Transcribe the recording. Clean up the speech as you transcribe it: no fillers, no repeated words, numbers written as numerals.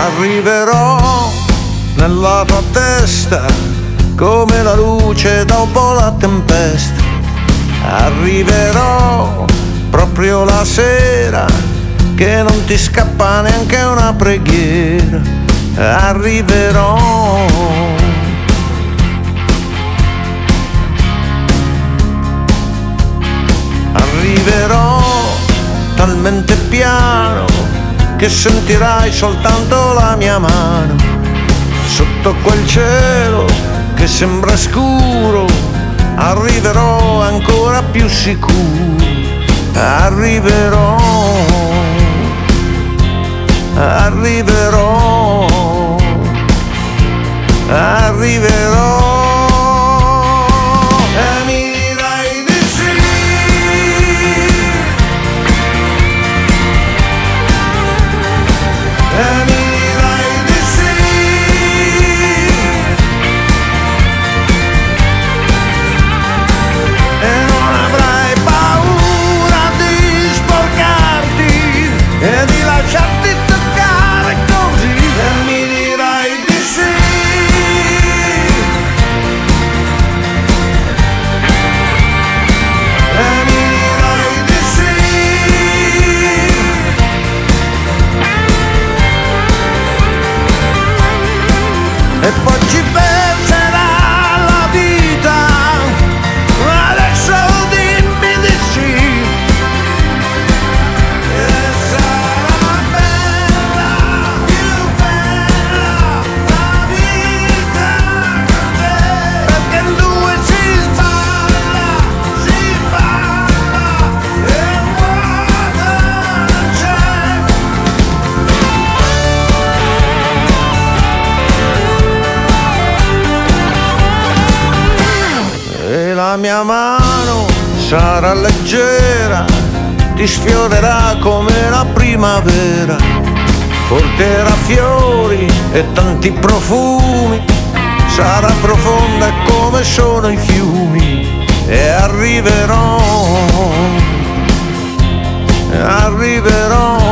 Arriverò nella tua testa come la luce dopo la tempesta. Arriverò proprio la sera che non ti scappa neanche una preghiera. Arriverò. Arriverò talmente piano che sentirai soltanto la mia mano sotto quel cielo che sembra scuro. Arriverò ancora più sicuro. Arriverò, arriverò, arriverò. E mi dirai di sì. E mi dirai di sì. E non avrai paura di sporcarti e di lasciarti toccare così. E mi dirai di sì. E mi dirai di sì. E poi ci penserà la vita. Adesso dimmi di sì. E sarà bella, più bella la vita con te. Perché in due si balla e un vuoto non c'è. E la mia mano sarà leggera, ti sfiorerà come la primavera, porterà fiori e tanti profumi, sarà profonda come sono i fiumi. E arriverò, arriverò.